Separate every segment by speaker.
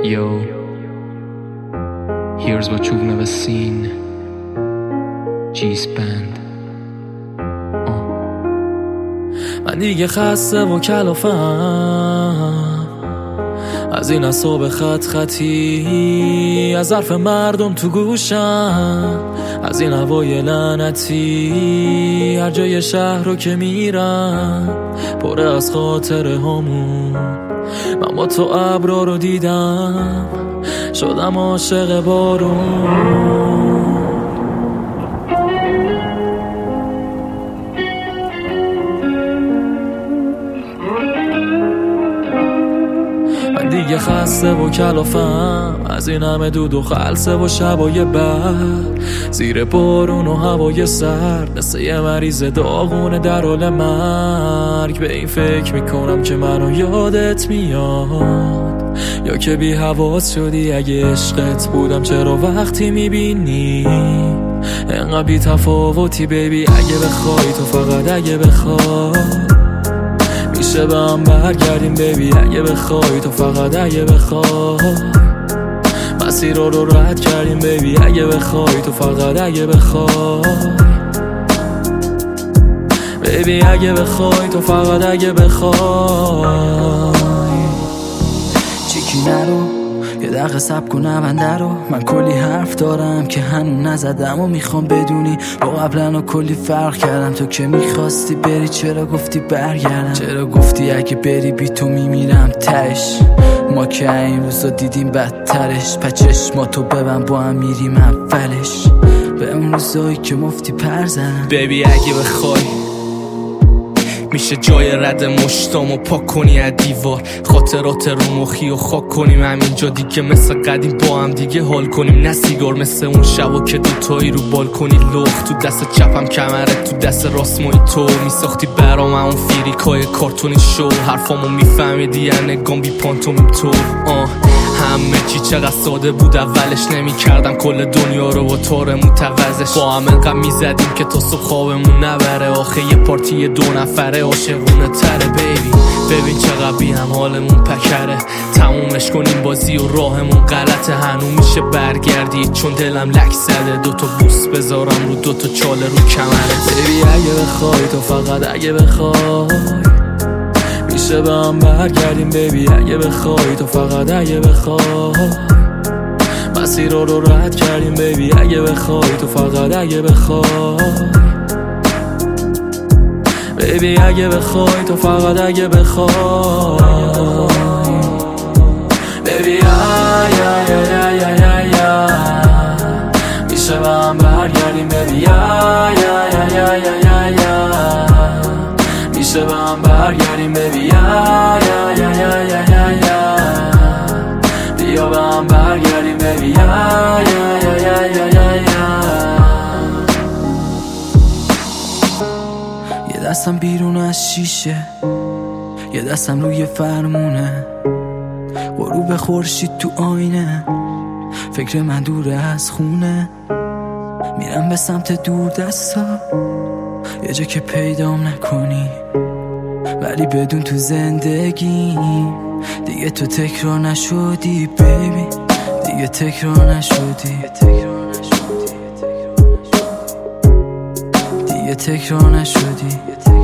Speaker 1: Yo, here's what you've never seen. G-Spand.
Speaker 2: من دیگه خسته و کلافم از این اعصاب خط خطی، از حرف مردم تو گوشم، از این هوای لعنتی. هر جای شهر رو که میرم پره از خاطره هامون. من با تو ابرا رو دیدم، شدم عاشق بارون. من دیگه خسته و کلافم از این همه دود و خلسه و شبای بعد زیر بارون و هوای سرد، مثل یه مریض داغونه در حال مرگ. به این فکر میکنم که منو یادت میاد، یا که بی حواس شدی اگه عشقت بودم. چرا وقتی میبینی انقدر بی تفاوتی بیبی؟ اگه بخوای تو، فقط اگه بخوای میشه به هم برگردیم بیبی. اگه بخوای تو، فقط اگه بخوای مسیر رو رد کردیم بیبی. اگه بخوای تو، فقط اگه بخوای بیبی. اگه بخوای تو، فقط اگه بخوای.
Speaker 3: چیکی نرو یه دقیقه صبر کن نبنده رو. من کلی حرف دارم که هنوز نزدم و میخوام بدونی با قبلا و کلی فرق کردم. تو که میخواستی بری چرا گفتی برگردم؟ چرا گفتی اگه بری بی تو میمیرم تش؟ ما که این روزا دیدیم بدترش. پچش ما تو ببن با هم میریم اولش به اون روزایی که مفتی پر زدم.
Speaker 2: بیبی اگه بخوای میشه جای رد مشتامو پاک کنی از دیوار، خاطرات رو مخی و خاک کنیم همینجا دیگه. مثل قدیم با هم دیگه حال کنیم، نه سیگار مثل اون شبا که دوتایی رو بالکنی لخت. تو دست چپم کمرت، تو دست راست تو میساختی برام اون فیریکای کارتونی شو. حرفامو میفهمیدی یا نگام بی پانتومیم تو. همه چی چقدر ساده بود اولش، نمی کردم کل دنیا رو با تار متوزش. با هم انقدر میزدیم که تا صبح خوابمون نبره. آخه یه پارتی دو نفره عاشقونه تره بیبی. ببین چقدر بی هم حالمون پکره. تمومش کنیم بازی و راهمون غلطه. هنو میشه برگردی چون دلم لک زده. دوتا بوس بذارم رو دوتا چاله رو کمره.
Speaker 3: بیبی اگه بخوای تو، فقط اگه بخوای میشه به هم برگردیم بیبی. اگه بخوای تو، فقط اگه بخوای مسیر رو رد کردیم بیبی. اگه بخوای تو، فقط اگه بخوای بیبی. اگه بخوای تو، فقط اگه بخوای بیبی. میشه به هم برگردیم بیبی. میشه به هم برگردیم بیبی. بیا به هم برگردیم بیبی. یه دستم بیرون از شیشه، یه دستم روی فرمونه. غروب خورشید تو آینه، فکر من دوره از خونه. میرم به سمت دور دستا، یه جا که پیدام نکنی ولی بدون تو زندگی دیگه تو تکرار نشدی بیبی. دیگه تکرار نشدی، دیگه تکرار نشدی.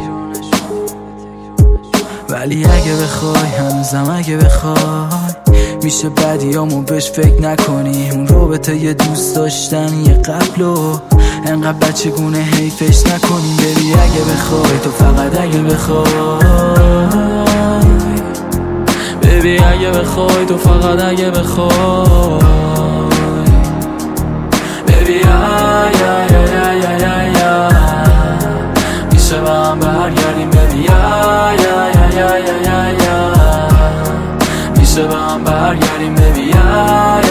Speaker 3: ولی اگه بخوای، هنوزم اگه بخوای میشه بدیامو بهش فکر نکنی. اون رابطه یه دوست داشتنی قبلو انقدر بچگونه حیفش نکنیم بیبی. اگه بخوای تو، فقط اگه بخوای بیبی. اگه بخوای تو، فقط اگه بخوای بیبی. میشه به هم برگردیم بیبی. میشه به هم برگردیم بیبی.